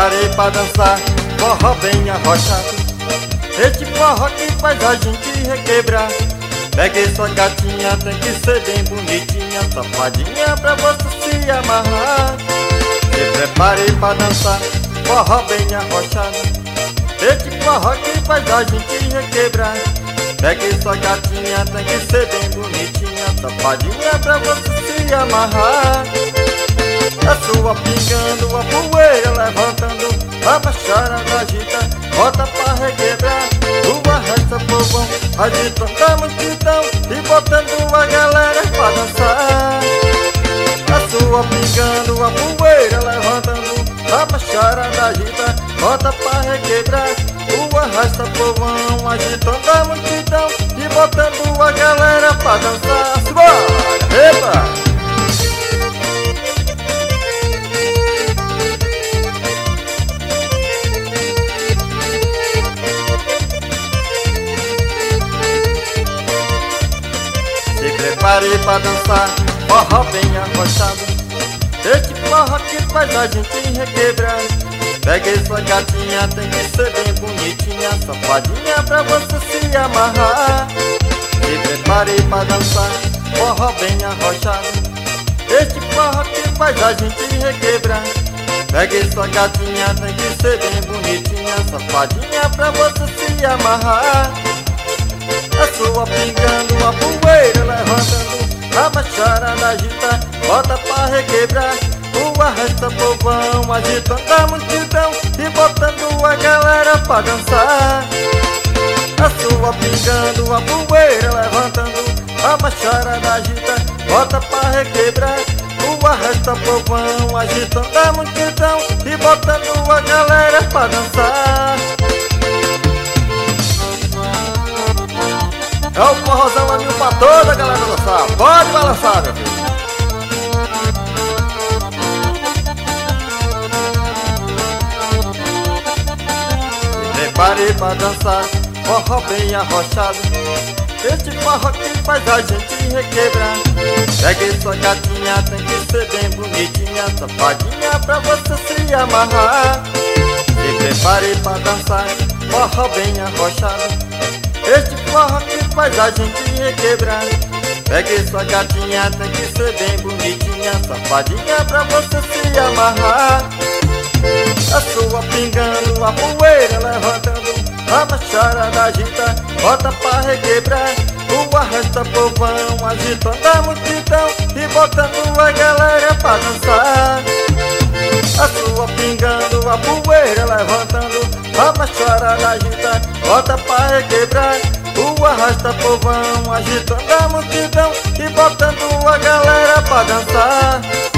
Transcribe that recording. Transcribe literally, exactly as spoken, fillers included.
preparei pra dançar forró bem arrochado. Esse forró que faz a gente requebrar. Peguei sua gatinha, tem que ser bem bonitinha, safadinha pra você se amarrar. Me preparei pra dançar forró bem arrochado. Esse forró que faz a gente requebrar. Peguei sua gatinha, tem que ser bem bonitinha, safadinha pra você se amarrar. A sua pingando, a poeira levantando, a baixada agita, bota pra requebrar. Tu arrasta povão, agitando a multidão e botando a galera pra dançar. A sua pingando, a poeira levantando, a baixada agita, bota pra requebrar. Tu arrasta povão, agitando a multidão e botando a galera pra dançar. Simbora, epa! Preparei pra dançar forró bem arrochado. Esse forró que faz a gente requebrar. Peguei sua gatinha, tem que ser bem bonitinha, safadinha pra você se amarrar. Me preparei pra dançar forró bem arrochado. Esse forró que faz a gente requebrar. Peguei sua gatinha, tem que ser bem bonitinha, safadinha pra você se amarrar. A sua pingando, a poeira levantando, a baixada agita, bota pra requebrar. Tu arrasta povão, agitando a multidão e botando a galera pra dançar. A sua pingando, a poeira levantando, a baixada agita, bota pra requebrar. Tu arrasta povão, agitando a multidão e botando a galera pra dançar. É o forrozão lá pra toda a galera dançar. Pode balançar, meu filho. Me preparei pra dançar forró bem arrochado. Esse forró que faz a gente requebrar. Peguei sua gatinha, tem que ser bem bonitinha, safadinha pra você se amarrar. Me preparei pra dançar forró bem arrochado. Esse forró que faz a gente requebrar. Peguei sua gatinha, tem que ser bem bonitinha, safadinha pra você se amarrar. A sua pingando, a poeira levantando, a baixada agita, bota pra requebrar. Tu arrasta povão, agitando a multidão e botando a galera pra dançar. A sua pingando, a poeira levantando, a baixada agita, bota pra requebrar. Tu arrasta povão, agitando a multidão e botando a galera pra dançar.